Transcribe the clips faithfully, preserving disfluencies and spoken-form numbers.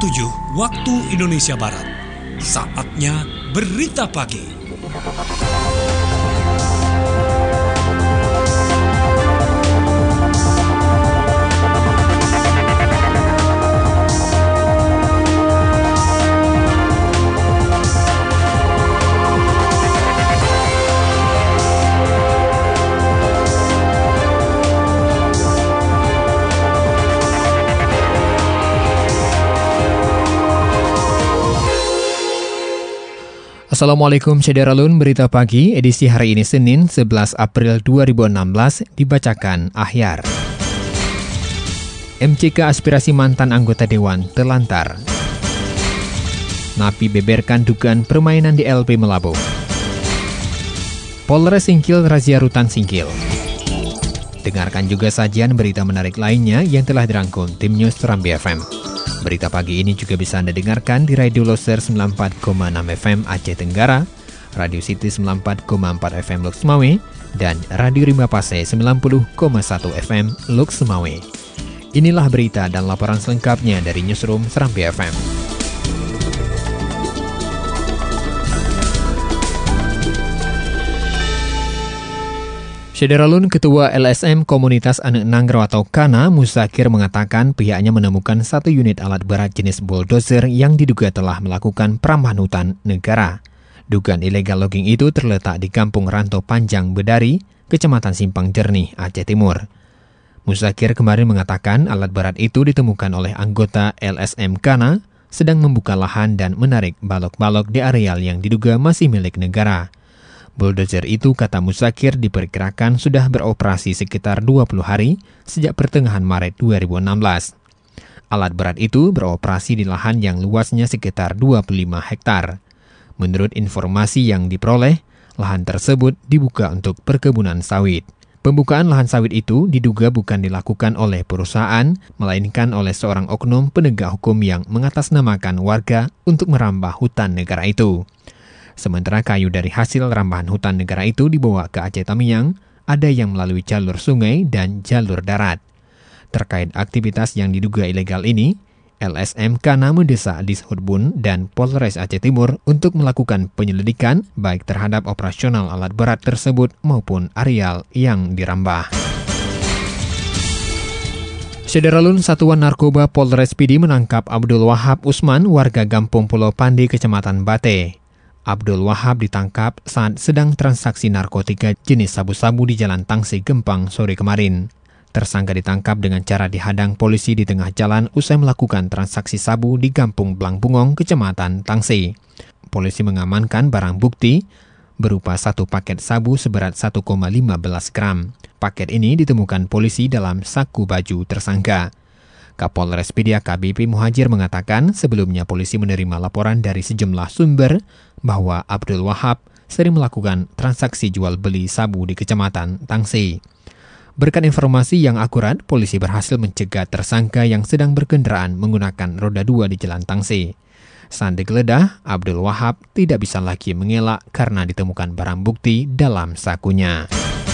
tujuh waktu Indonesia Barat. Saatnya Berita Pagi. Assalamualaikum Syederalun, Berita Pagi edisi hari ini Senin sebelas April dua ribu enam belas dibacakan Ahyar. M C K aspirasi mantan anggota Dewan terlantar. Napi beberkan dugaan permainan di L P Melabuh. Polres Singkil razia rutan Singkil. Dengarkan juga sajian berita menarik lainnya yang telah dirangkum tim News Serambi F M. Berita pagi ini juga bisa Anda dengarkan di Radio Loser sembilan puluh empat koma enam F M Aceh Tenggara, Radio City sembilan puluh empat koma empat F M Lok Semawe, dan Radio Rimba Pase sembilan puluh koma satu F M Lok Semawe. Inilah berita dan laporan selengkapnya dari Newsroom Serambi F M. Syederalun, Ketua L S M Komunitas Anak Nanggro atau Kana, Musakir mengatakan pihaknya menemukan satu unit alat berat jenis bulldozer yang diduga telah melakukan perambahan hutan negara. Dugaan ilegal logging itu terletak di Kampung Rantau Panjang Bedari, Kecamatan Simpang Jernih, Aceh Timur. Musakir kemarin mengatakan alat berat itu ditemukan oleh anggota L S M Kana sedang membuka lahan dan menarik balok-balok di areal yang diduga masih milik negara. Bulldozer itu, kata Musakir, diperkirakan sudah beroperasi sekitar dua puluh hari sejak pertengahan Maret dua ribu enam belas. Alat berat itu beroperasi di lahan yang luasnya sekitar dua puluh lima hektar. Menurut informasi yang diperoleh, lahan tersebut dibuka untuk perkebunan sawit. Pembukaan lahan sawit itu diduga bukan dilakukan oleh perusahaan, melainkan oleh seorang oknum penegak hukum yang mengatasnamakan warga untuk merambah hutan negara itu. Sementara kayu dari hasil rambahan hutan negara itu dibawa ke Aceh Tamiang, ada yang melalui jalur sungai dan jalur darat. Terkait aktivitas yang diduga ilegal ini, L S M Kana mendesak Dishubun dan Polres Aceh Timur untuk melakukan penyelidikan baik terhadap operasional alat berat tersebut maupun areal yang dirambah. Syederalun, Satuan Narkoba Polres Pidi menangkap Abdul Wahab Usman, warga Gampung Pulau Pandi, Kecamatan Bate. Abdul Wahab ditangkap saat sedang transaksi narkotika jenis sabu-sabu di Jalan Tangsi Gempang sore kemarin. Tersangka ditangkap dengan cara dihadang polisi di tengah jalan usai melakukan transaksi sabu di Kampung Blangbungong, Kecamatan Tangsi. Polisi mengamankan barang bukti berupa satu paket sabu seberat satu koma lima belas gram. Paket ini ditemukan polisi dalam saku baju tersangka. Kapolres Pidi A K B P Muhajir mengatakan sebelumnya polisi menerima laporan dari sejumlah sumber bahwa Abdul Wahab sering melakukan transaksi jual beli sabu di Kecamatan Tangsi. Berkat informasi yang akurat, polisi berhasil mencegat tersangka yang sedang berkendaraan menggunakan roda dua di Jalan Tangsi. Saat digeledah, Abdul Wahab tidak bisa lagi mengelak karena ditemukan barang bukti dalam sakunya.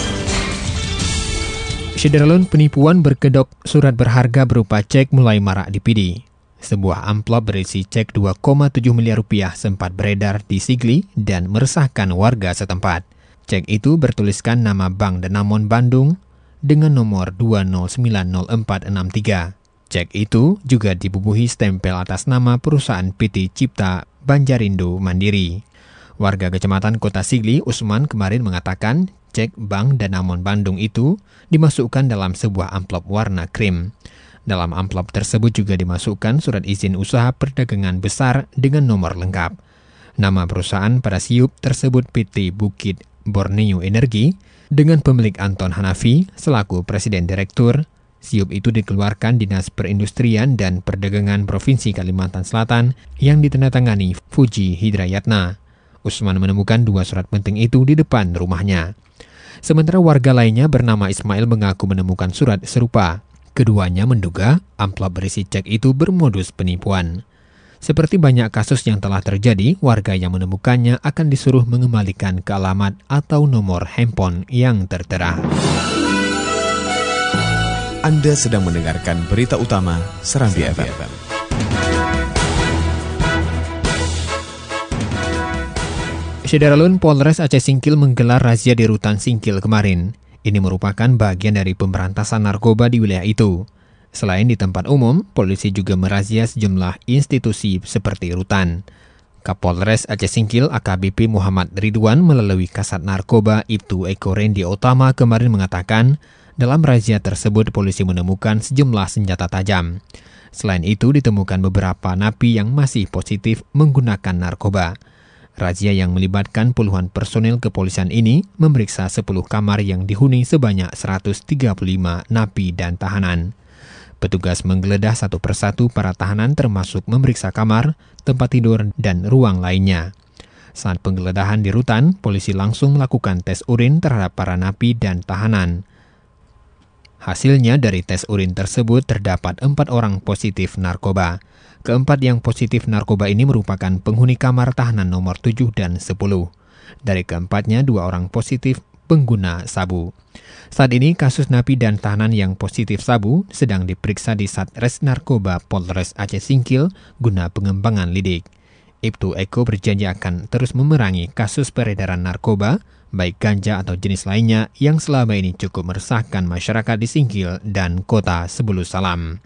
Syederalun, penipuan berkedok surat berharga berupa cek mulai marak di Pidi. Sebuah amplop berisi cek dua koma tujuh miliar rupiah sempat beredar di Sigli dan meresahkan warga setempat. Cek itu bertuliskan nama Bank Danamon Bandung dengan nomor dua nol sembilan nol empat enam tiga. Cek itu juga dibubuhi stempel atas nama perusahaan P T Cipta Banjarindo Mandiri. Warga Kecamatan Kota Sigli, Usman, kemarin mengatakan cek Bank Danamon Bandung itu dimasukkan dalam sebuah amplop warna krim. Dalam amplop tersebut juga dimasukkan surat izin usaha perdagangan besar dengan nomor lengkap. Nama perusahaan pada siup tersebut P T Bukit Borneo Energi dengan pemilik Anton Hanafi selaku Presiden Direktur. Siup itu dikeluarkan Dinas Perindustrian dan Perdagangan Provinsi Kalimantan Selatan yang ditandatangani Fuji Hidrayatna. Usman menemukan dua surat penting itu di depan rumahnya. Sementara warga lainnya bernama Ismail mengaku menemukan surat serupa. Keduanya menduga amplop berisi cek itu bermodus penipuan. Seperti banyak kasus yang telah terjadi, warga yang menemukannya akan disuruh mengembalikan ke alamat atau nomor handphone yang tertera. Anda sedang mendengarkan berita utama Serambi F M. Syederalun, Polres Aceh Singkil menggelar razia di Rutan Singkil kemarin. Ini merupakan bagian dari pemberantasan narkoba di wilayah itu. Selain di tempat umum, polisi juga merazia sejumlah institusi seperti rutan. Kapolres Aceh Singkil A K B P Muhammad Ridwan melalui Kasat Narkoba Ibtu Eko Rendi Utama kemarin mengatakan, dalam razia tersebut polisi menemukan sejumlah senjata tajam. Selain itu ditemukan beberapa napi yang masih positif menggunakan narkoba. Razia yang melibatkan puluhan personel kepolisian ini memeriksa sepuluh kamar yang dihuni sebanyak seratus tiga puluh lima napi dan tahanan. Petugas menggeledah satu persatu para tahanan termasuk memeriksa kamar, tempat tidur, dan ruang lainnya. Saat penggeledahan di rutan, polisi langsung melakukan tes urin terhadap para napi dan tahanan. Hasilnya dari tes urin tersebut terdapat empat orang positif narkoba. Keempat yang positif narkoba ini merupakan penghuni kamar tahanan nomor tujuh dan sepuluh. Dari keempatnya, dua orang positif pengguna sabu. Saat ini, kasus napi dan tahanan yang positif sabu sedang diperiksa di Satres Narkoba Polres Aceh Singkil guna pengembangan lidik. Ibtu Eko berjanji akan terus memerangi kasus peredaran narkoba, baik ganja atau jenis lainnya yang selama ini cukup meresahkan masyarakat di Singkil dan kota Sebulu Salam.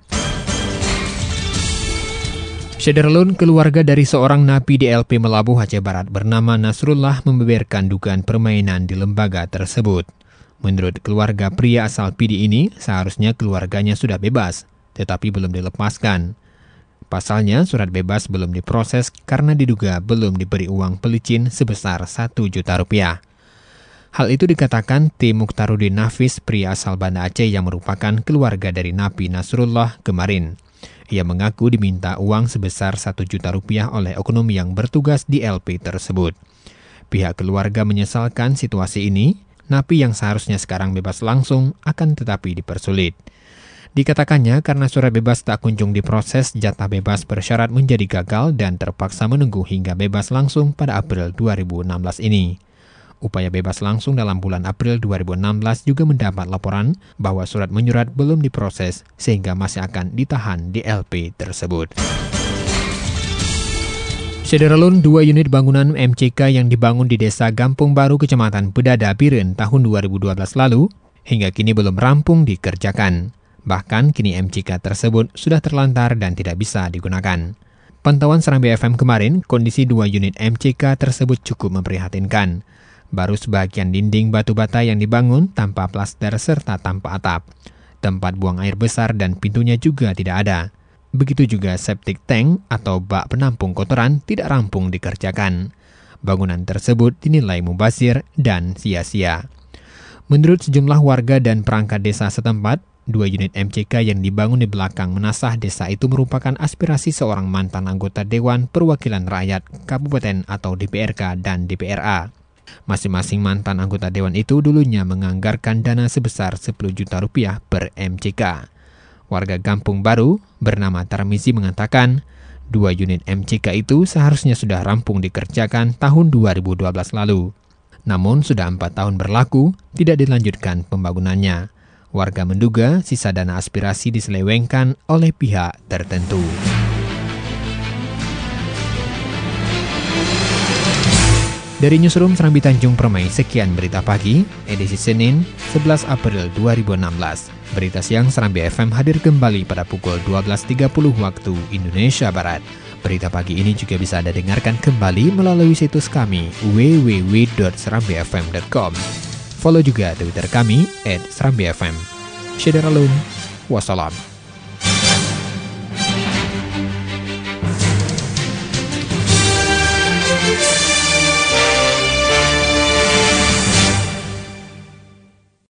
Syederalun, keluarga dari seorang napi di L P Melabuh Aceh Barat bernama Nasrullah membeberkan dugaan permainan di lembaga tersebut. Menurut keluarga pria asal P D ini, seharusnya keluarganya sudah bebas, tetapi belum dilepaskan. Pasalnya, surat bebas belum diproses karena diduga belum diberi uang pelicin sebesar satu juta rupiah. Hal itu dikatakan T. Mukhtarudin Nafis, pria asal Banda Aceh yang merupakan keluarga dari napi Nasrullah kemarin. Ia mengaku diminta uang sebesar satu juta rupiah oleh oknum yang bertugas di L P tersebut. Pihak keluarga menyesalkan situasi ini, napi yang seharusnya sekarang bebas langsung akan tetapi dipersulit. Dikatakannya karena surat bebas tak kunjung diproses, jatah bebas bersyarat menjadi gagal dan terpaksa menunggu hingga bebas langsung pada April dua ribu enam belas ini. Upaya bebas langsung dalam bulan April dua ribu enam belas juga mendapat laporan bahwa surat menyurat belum diproses sehingga masih akan ditahan di L P tersebut. Syederalun, dua unit bangunan M C K yang dibangun di Desa Gampung Baru, Kecamatan Pedada, Biren tahun dua ribu dua belas lalu hingga kini belum rampung dikerjakan. Bahkan kini M C K tersebut sudah terlantar dan tidak bisa digunakan. Pantauan Serambi F M kemarin, kondisi dua unit M C K tersebut cukup memprihatinkan. Baru sebagian dinding batu bata yang dibangun tanpa plaster serta tanpa atap. Tempat buang air besar dan pintunya juga tidak ada. Begitu juga septic tank atau bak penampung kotoran tidak rampung dikerjakan. Bangunan tersebut dinilai mubazir dan sia-sia. Menurut sejumlah warga dan perangkat desa setempat, dua unit M C K yang dibangun di belakang menasah desa itu merupakan aspirasi seorang mantan anggota Dewan Perwakilan Rakyat Kabupaten atau D P R K dan D P R A. Masing-masing mantan anggota dewan itu dulunya menganggarkan dana sebesar sepuluh juta rupiah per M C K. Warga Gampung Baru bernama Tarmizi mengatakan, dua unit M C K itu seharusnya sudah rampung dikerjakan tahun dua ribu dua belas lalu. Namun sudah empat tahun berlaku, tidak dilanjutkan pembangunannya. Warga menduga sisa dana aspirasi diselewengkan oleh pihak tertentu. Dari Newsroom Serambi Tanjung Permai, sekian berita pagi, edisi Senin, sebelas April dua ribu enam belas. Berita siang Serambi F M hadir kembali pada pukul dua belas tiga puluh waktu Indonesia Barat. Berita pagi ini juga bisa Anda dengarkan kembali melalui situs kami w w w dot serambi f m dot com. Follow juga Twitter kami at serambi f m. Syederalun, wassalam.